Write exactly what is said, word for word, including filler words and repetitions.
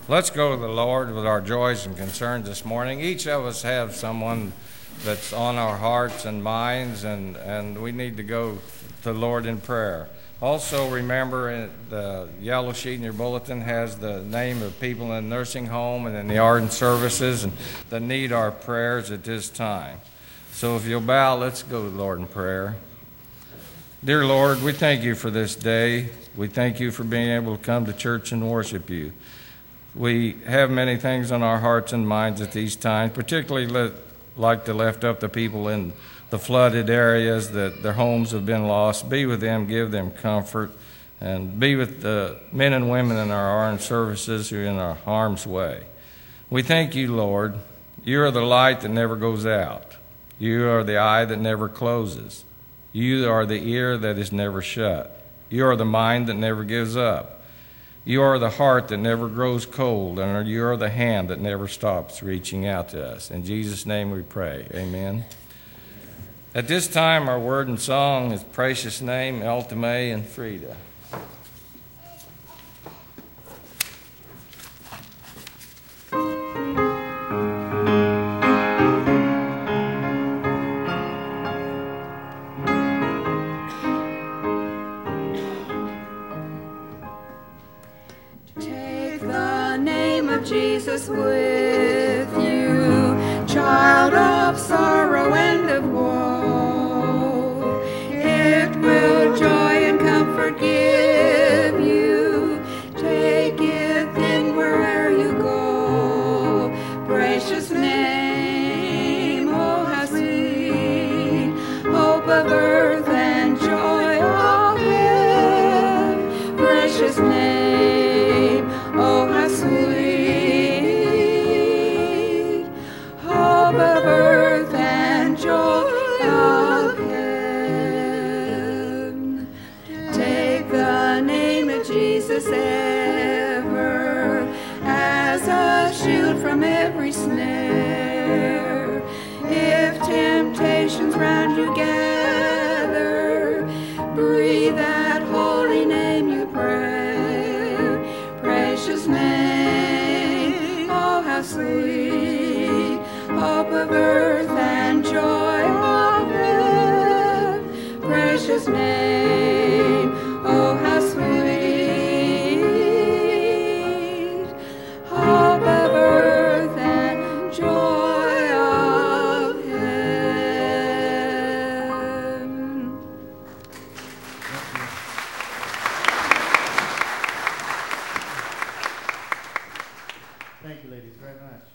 Let's go to the Lord with our joys and concerns this morning. Each of us have someone that's on our hearts and minds, and, and we need to go to the Lord in prayer. Also, remember the yellow sheet in your bulletin has the name of people in the nursing home and in the ardent services and that need our prayers at this time. So if you'll bow, let's go to the Lord in prayer. Dear Lord, we thank you for this day. We thank you for being able to come to church and worship you. We have many things on our hearts and minds at these times, particularly let, like to lift up the people in the flooded areas that their homes have been lost. Be with them, give them comfort, and be with the men and women in our armed services who are in our harm's way. We thank you, Lord. You are the light that never goes out. You are the eye that never closes. You are the ear that is never shut. You are the mind that never gives up. You are the heart that never grows cold, and you are the hand that never stops reaching out to us. In Jesus' name we pray. Amen. At this time, our word and song is Precious Name, Eltame and Frida. Jesus with you, child of sorrow and of woe. It will joy and comfort give you. Take it then where'er you go. Precious name, oh how sweet, hope of earth and joy of heaven. Precious name, oh how sweet, of earth and joy of heaven. Take the name of Jesus ever as a shield from every snare. If temptations round you gather, breathe that holy name you pray. Precious name, oh how sweet, hope of earth and joy of heaven. Precious name, oh how sweet, hope of earth and joy of heaven. Thank you, ladies, very much.